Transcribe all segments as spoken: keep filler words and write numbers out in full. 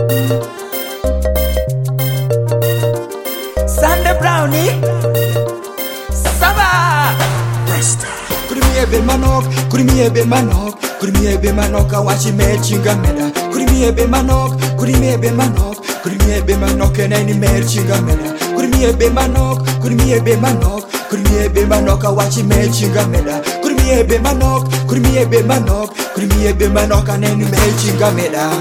Sunday Brownie Saba Rasta. Kuri mi ebe manok, kuri mi ebe manok, kuri mi ebe manok awachi me chinga meda. Kuri mi ebe manok, kuri mi ebe manok, kuri mi ebe manok eneni me chinga meda. Kuri mi ebe manok, kuri mi ebe manok, kuri mi ebe manok awachi me chinga meda. Kuri mi ebe manok, kuri mi ebe manok, kuri mi ebe manok eneni me chinga meda.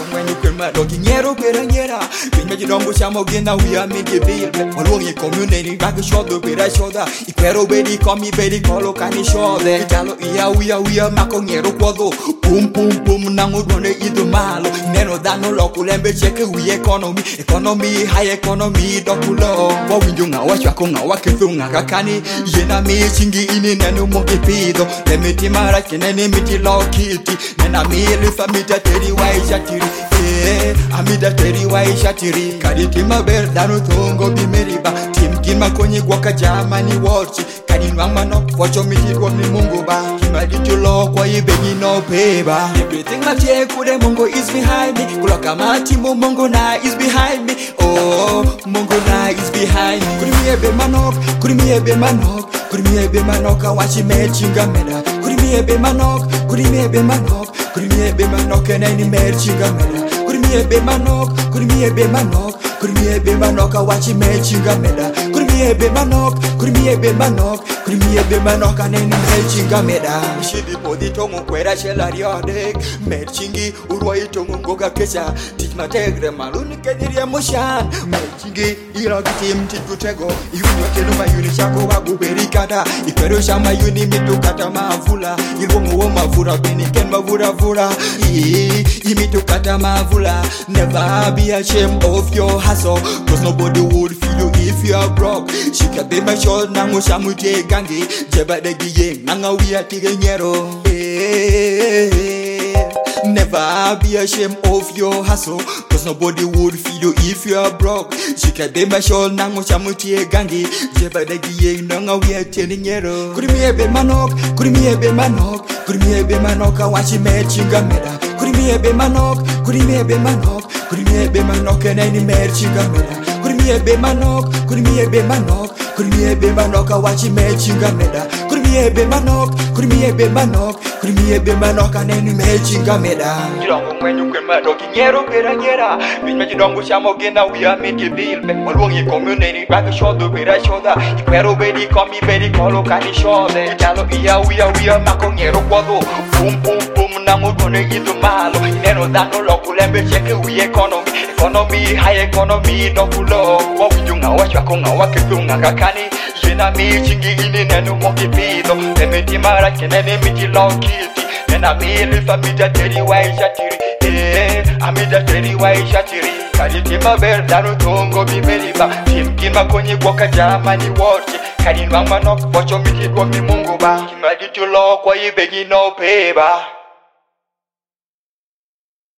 Dogi nyero pera nyera Pin meji dongo chamo gena we are make bill Malongi community back shoulder pera shoulder Ipero bedi komi bedi kolo kani shoulder Italo iya we are we are mako nyero kwado Pum pum pum nango done ido malo Neno dano loko lembe cheke we economy Economy high economy dokulo Wa winjo nga wa chwako nga wa kethu nga kakani Yena mi chingi ini nenu moki pido Lemiti mara kenene miti lokiti Nena mi lifa mita teri wa ishatiri Amida teri wa ishatiri Kaditi maber dano thongo bimeriba Tim kima konye kwa kajamani watch Kadin wangma no wacho miti kwa ni mungu ba Kima ditu lo kwa ibenyi no peba Everything matie kude mungu is behind me Kuloka matimo mungu na is behind me Oh mungu na is behind me Kuri mi ebe manok, kuri mi ebe manok Kuri mi ebe manok awachi me chinga meda Kuri mi ebe manok, kuri mi ebe manok Kuri mi ebe manok eneni me chinga meda Kuri mi ebe manok, kuri mi ebe manok Kuri mi ebe manok awachi me chinga meda Kuri mi ebe manok, kuri mi ebe manok Kuri mi ebe manok aneni me chinga meda Shidi podi tongo kwera shela riodek Med chingi urwa itongo ngoga kesha Tich mategre maluni kediria moshan Med chingi irogi tim tikutego Iuni wakelu mayuni shako wagu berikada Iperu shama yuni mitu kata mavula Ilwongo wo mavura beniken mavura vura Imitu kata mavula Never be ashamed of your hustle Cause nobody would feel you if you are broke Shika be my short nango shamute gangi Jeba de giye nanga wia tige nyero Never be ashamed of your hustle Cause nobody would feel you if you are broke Shika be my short nango shamute gangi Jeba de giye nanga wia tige nyero Kuri mi ebe manok, kuri mi ebe manok Kuri mi ebe manok awachi me chinga meda Kuri mi ebe manok, kuri mi ebe manok Kuri mi ebe manok eneni me chinga meda Kuri mi ebe manok, kuri mi ebe manok Kuri mi ebe manok awachi me chinga meda Kuri mi ebe manok, kuri mi ebe manok Kuri mi ebe manok eneni me chinga meda Jirongo mwenyu kwen madoki nyero pera nyera Pin meji dongo chamo gena we are make bill Malongi community back shoulder pera shoulder Ipero bedi komi bedi kolo kani shoulder Italo iya we are we are mako nyero kwado Pum pum pum nango done ido malo Neno dano loko lembe cheke we economy Economy high economy dokulo Wa winjo nga wa chwako nga wa kethu nga kakani Yena mi chingi ini nenu moki pido Lemiti mara kenene miti lokiti Nena mi lifa mita teri wa ishatiri Amida teri wa ishatiri Kaditi maber dano thongo bimeriba Tim kima konye kwa kajamani watch Kadin wangma no wacho miti kwa mi mungu ba Kima ditu lo kwa ibenyi no peba